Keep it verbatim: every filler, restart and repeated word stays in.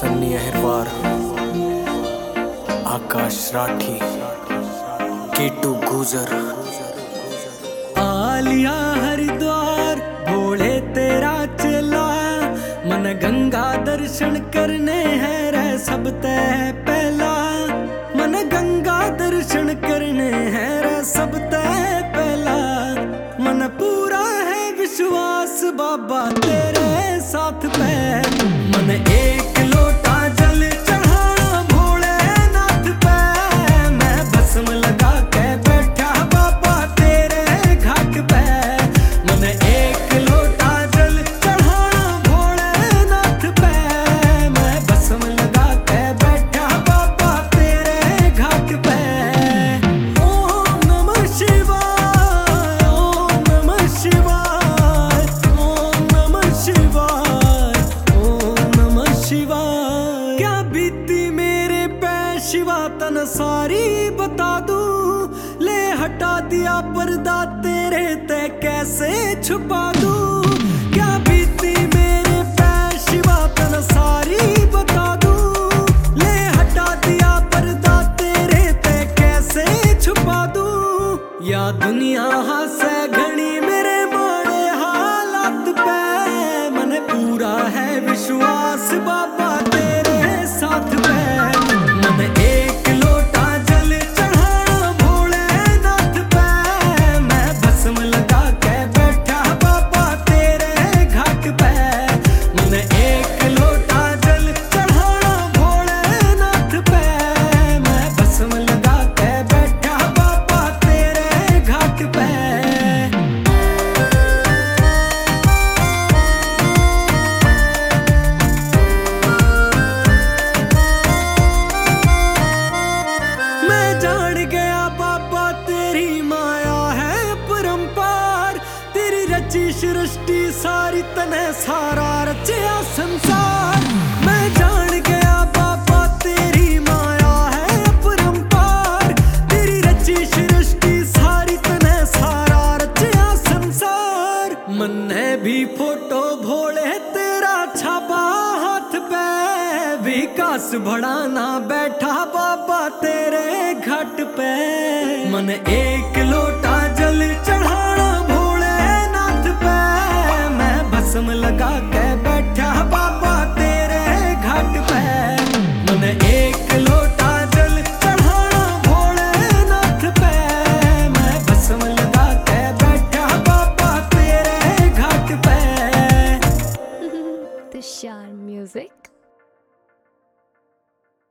सन्नी अहिरवार, आकाश राठी, कीटू गुजर। आलिया हरिद्वार भोले तेरा चला, मन गंगा दर्शन करने हैं रे सब ते पहला। मन गंगा दर्शन करने हैं रे सब ते पहला। मन पूरा है विश्वास बाबा तेरे साथ पे। मन एक लोटा जल चढ़ाना भोलेनाथ पे, मैं भस्म लगा के बैठा बाबा तेरे घाट पे। मन एक लोटा जल चढ़ाना भोलेनाथ पे, मैं भस्म लगा के बैठा बाबा तेरे घाट पे। ओम नमः शिवाय, ओम नमः शिवाय, ओम नमः शिवाय, ओम नमः शिवाय। क्या बीती मेरे पे शिवा तन सारी बता दूं, ले हटा दिया पर्दा तेरे ते कैसे छुपा दूं। क्या बीती मेरे पे शिवा तन सारी बता दूं, ले हटा दिया पर्दा तेरे ते कैसे छुपा दूं। या दुनिया हंसे घनी मेरे माड़े हालात पे, मन पूरा है विश्वास बाबा तेरे साथ पे। मन एक लोटा जल चढ़ाना भोलेनाथ पे, मैं भस्म लगा के बैठा बाबा तेरे घाट पे। मन एक लोटा जल चढ़ाना भोलेनाथ पे, मैं भस्म लगा के बैठा बाबा तेरे घाट पे। मैं जान गया बाबा तेरी माया है परंपार, तेरी रची सृष्टि सारी तने सारा रचिया संसार। मैं जान गया बाबा तेरी माया है परंपार, तेरी रची सृष्टि सारी तने सारा रचिया संसार। मन ने भी फोटो भोले तेरा छापा हाथ पे, विकास बढ़ाना बैठा बाबा तेरे घाट पे। मन एक लोटा जल चढ़ाना भोलेनाथ पे, मैं भस्म लगा के बैठा बाबा तेरे घाट पे। मन एक लोटा जल चढ़ाना भोलेनाथ पे, मैं भस्म लगा के बैठा बाबा तेरे घाट पे। तुषार म्यूजिक।